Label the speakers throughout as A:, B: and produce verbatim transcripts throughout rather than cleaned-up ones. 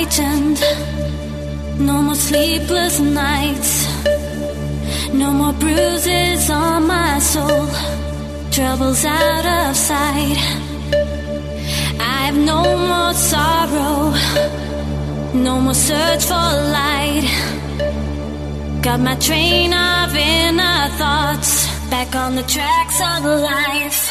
A: frightened. No more sleepless nights. No more bruises on my soul. Troubles out of sight. I have no more sorrow. No more search for light. Got my train of inner thoughts back on the tracks of life.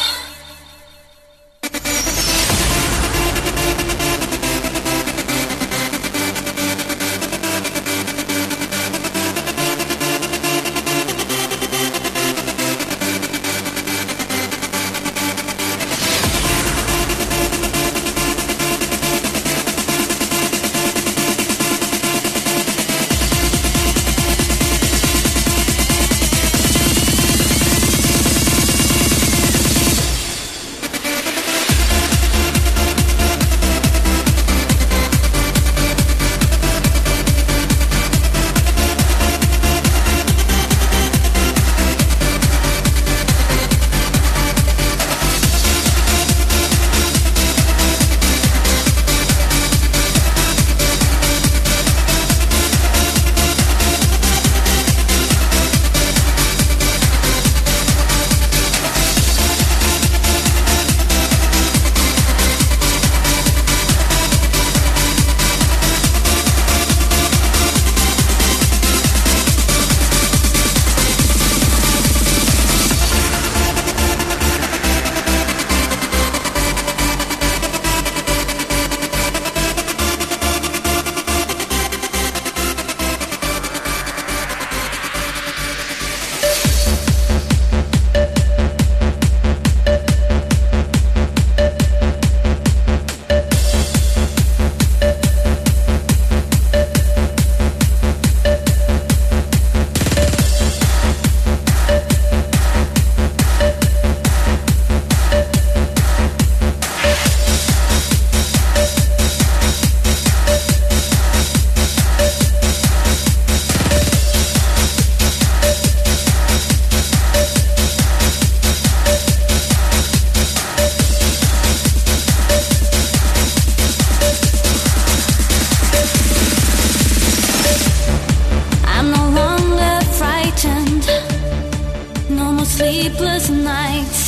A: Sleepless nights,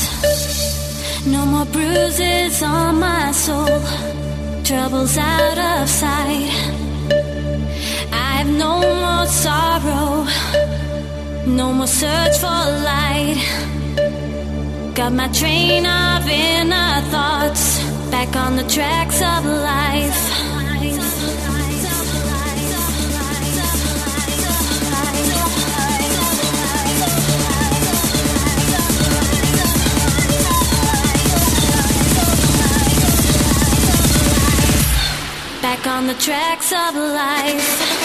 A: no more bruises on my soul, troubles out of sight. I have no more sorrow, no more search for light. Got my train of inner thoughts back on the tracks of life. Back on the tracks of life.